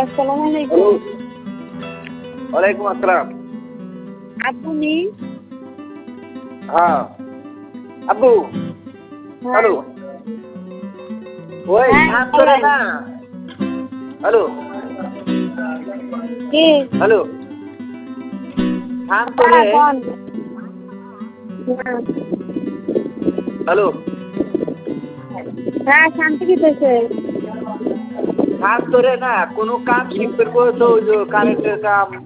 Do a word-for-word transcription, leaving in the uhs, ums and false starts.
আসসালামু হ্যালো আলাইকুম। ওয়ালাইকুম আসসালাম। আব্বু নি? হ্যাঁ, আব্বু হ্যাঁ, হ্যালো ওই হ্যাঁ ধান ধরে বলেন। না হ্যালো কে? হ্যালো ধান তোরে হ্যাঁ বল। হ্যাঁ, হ্যালো হ্যাঁ শান্তি দিতেছে। ধান তোরে না কোনো কাম ঠিক করবো তো ওই যে কারেন্টের কাম